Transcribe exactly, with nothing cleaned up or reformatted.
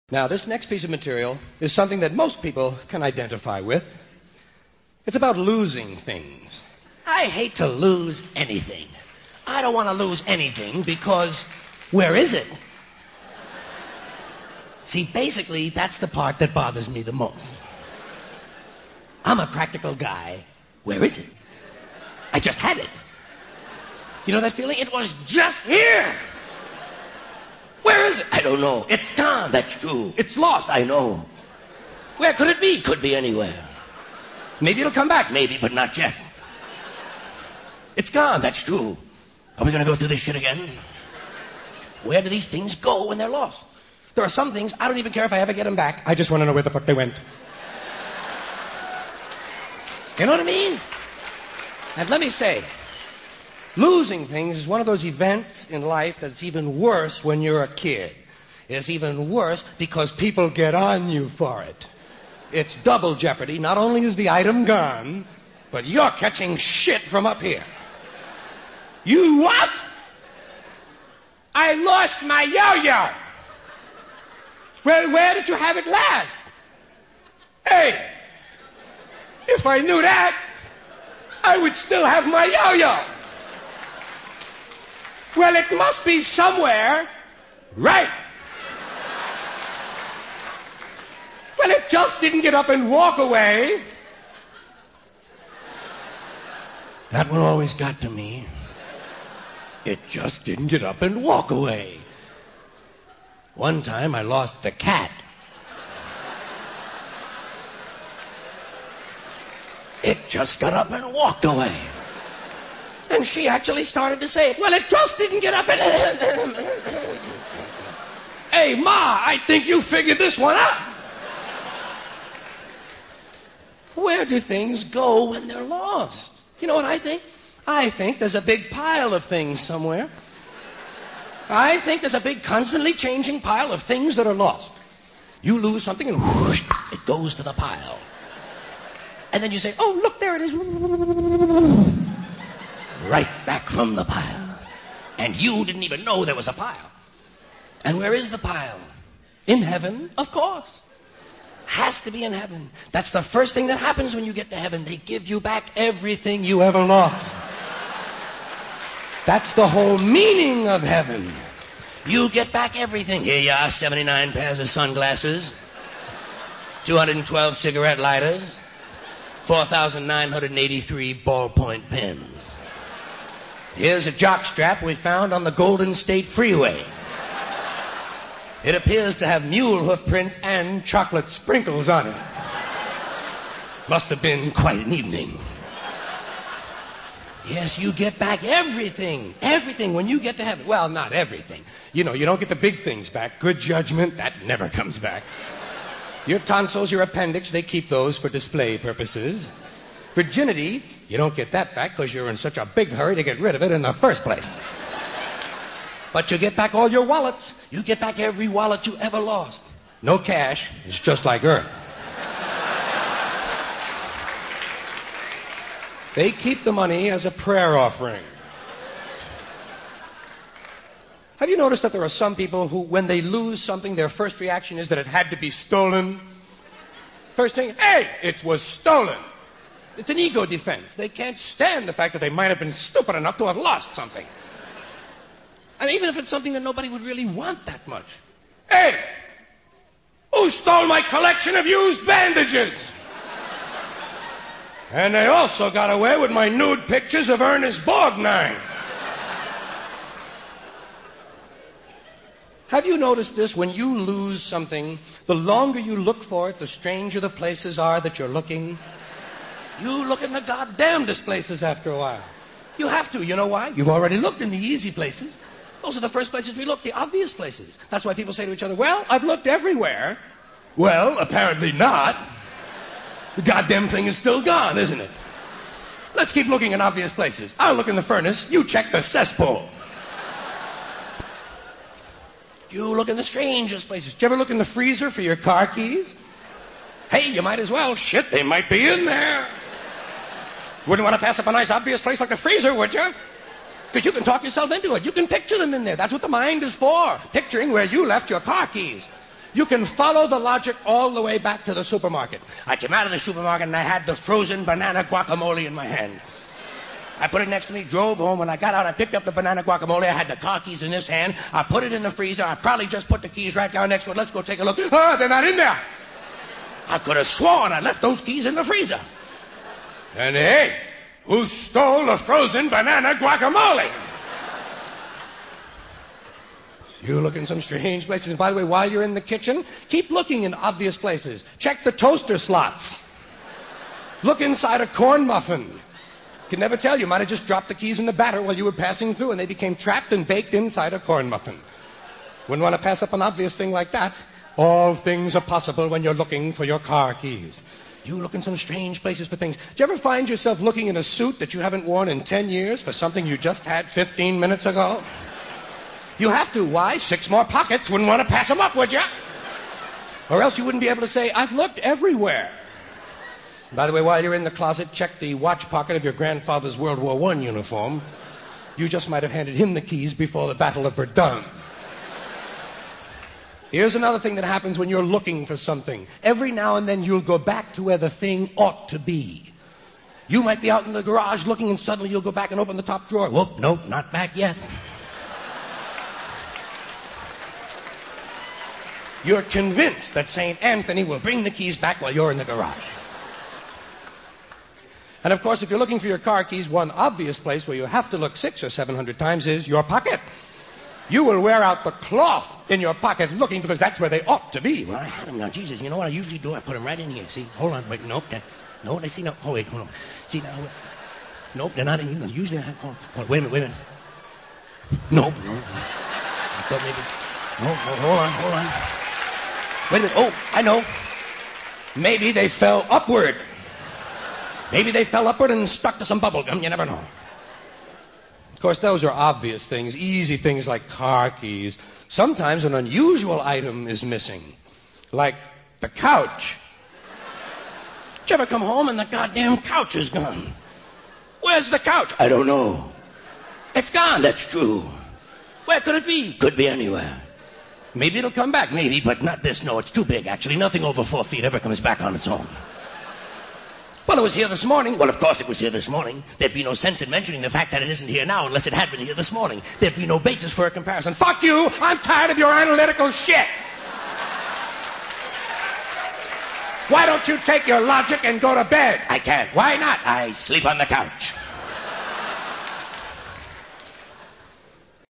Now, this next piece of material is something that most people can identify with. It's about losing things. I hate to lose anything. I don't want to lose anything because where is it? See, basically, that's the part that bothers me the most. I'm a practical guy. Where is it? I just had it. You know that feeling? It was just here. Where is it? I don't know. It's gone. That's true. It's lost. I know. Where could it be? Could be anywhere. Maybe it'll come back. Maybe, but not yet. It's gone. That's true. Are we going to go through this shit again? Where do these things go when they're lost? There are some things, I don't even care if I ever get them back. I just want to know where the fuck they went. You know what I mean? And let me say, losing things is one of those events in life that's even worse when you're a kid. It's even worse because people get on you for it. It's double jeopardy. Not only is the item gone, but you're catching shit from up here. You what? I lost my yo-yo. Well, where did you have it last? Hey, if I knew that, I would still have my yo-yo. Well, it must be somewhere. Right. Well, it just didn't get up and walk away. That one always got to me. It just didn't get up and walk away. One time I lost the cat. It just got up and walked away. And she actually started to say, well, it just didn't get up and... Hey, Ma, I think you figured this one out. Where do things go when they're lost? You know what I think? I think there's a big pile of things somewhere. I think there's a big, constantly changing pile of things that are lost. You lose something and whoosh, it goes to the pile. And then you say, oh, look, there it is. Right back from the pile. And you didn't even know there was a pile. And where is the pile? In heaven, of course. Has to be in heaven. That's the first thing that happens when you get to heaven. They give you back everything you ever lost. That's the whole meaning of heaven. You get back everything. Here you are, seventy-nine pairs of sunglasses, two hundred twelve cigarette lighters, four thousand nine hundred eighty-three ballpoint pens. Here's a jockstrap we found on the Golden State Freeway. It appears to have mule hoof prints and chocolate sprinkles on it. Must have been quite an evening. Yes, you get back everything. Everything when you get to heaven. Well, not everything. You know, you don't get the big things back. Good judgment, that never comes back. Your tonsils, your appendix, they keep those for display purposes. Virginity, you don't get that back because you're in such a big hurry to get rid of it in the first place. But you get back all your wallets. You get back every wallet you ever lost. No cash. It's just like Earth. They keep the money as a prayer offering. Have you noticed that there are some people who, when they lose something, their first reaction is that it had to be stolen? First thing, hey, it was stolen. It's an ego defense. They can't stand the fact that they might have been stupid enough to have lost something. And even if it's something that nobody would really want that much. Hey, who stole my collection of used bandages? And they also got away with my nude pictures of Ernest Borgnine. Have you noticed this? When you lose something, the longer you look for it, the stranger the places are that you're looking. You look in the goddamnedest places after a while. You have to. You know why? You've already looked in the easy places. Those are the first places we look, the obvious places. That's why people say to each other, well, I've looked everywhere. Well, apparently not. The goddamn thing is still gone, isn't it? Let's keep looking in obvious places. I'll look in the furnace. You check the cesspool. You look in the strangest places. Did you ever look in the freezer for your car keys? Hey, you might as well. Shit, they might be in there. Wouldn't want to pass up a nice obvious place like the freezer, would you? Because you can talk yourself into it. You can picture them in there. That's what the mind is for. Picturing where you left your car keys. You can follow the logic all the way back to the supermarket. I came out of the supermarket and I had the frozen banana guacamole in my hand. I put it next to me, drove home. When I got out, I picked up the banana guacamole. I had the car keys in this hand. I put it in the freezer. I probably just put the keys right down next to it. Let's go take a look. Ah, they're not in there. I could have sworn I left those keys in the freezer. And hey, who stole the frozen banana guacamole? You look in some strange places. And by the way, while you're in the kitchen, keep looking in obvious places. Check the toaster slots. Look inside a corn muffin. Can never tell. You might have just dropped the keys in the batter while you were passing through, and they became trapped and baked inside a corn muffin. Wouldn't want to pass up an obvious thing like that. All things are possible when you're looking for your car keys. You look in some strange places for things. Do you ever find yourself looking in a suit that you haven't worn in ten years for something you just had fifteen minutes ago? You have to. Why? Six more pockets. Wouldn't want to pass them up, would you? Or else you wouldn't be able to say, I've looked everywhere. By the way, while you're in the closet, check the watch pocket of your grandfather's World War One uniform. You just might have handed him the keys before the Battle of Verdun. Here's another thing that happens when you're looking for something. Every now and then you'll go back to where the thing ought to be. You might be out in the garage looking, and suddenly you'll go back and open the top drawer. Whoop, nope, not back yet. You're convinced that Saint Anthony will bring the keys back while you're in the garage. And of course, if you're looking for your car keys, one obvious place where you have to look six or seven hundred times is your pocket. You will wear out the cloth in your pocket looking because that's where they ought to be. Well, I had them now. Jesus, you know what I usually do? I put them right in here. See, hold on, wait, nope. That, no, I see, no. Oh, wait, hold on. See, now, wait. Nope, they're not in here. Usually, I have, hold on, wait a minute, wait a minute. Nope, no. I thought maybe, no, no, hold on, hold on. Wait a minute, oh, I know. Maybe they fell upward. Maybe they fell upward and stuck to some bubble gum. You never know. Of course, those are obvious things, easy things like car keys. Sometimes an unusual item is missing, like the couch. Did you ever come home and the goddamn couch is gone? Where's the couch? I don't know. It's gone. That's true. Where could it be? Could be anywhere. Maybe it'll come back. Maybe, but not this. No, it's too big, actually. Nothing over four feet ever comes back on its own. Well, it was here this morning. Well, of course it was here this morning. There'd be no sense in mentioning the fact that it isn't here now unless it had been here this morning. There'd be no basis for a comparison. Fuck you! I'm tired of your analytical shit! Why don't you take your logic and go to bed? I can't. Why not? I sleep on the couch.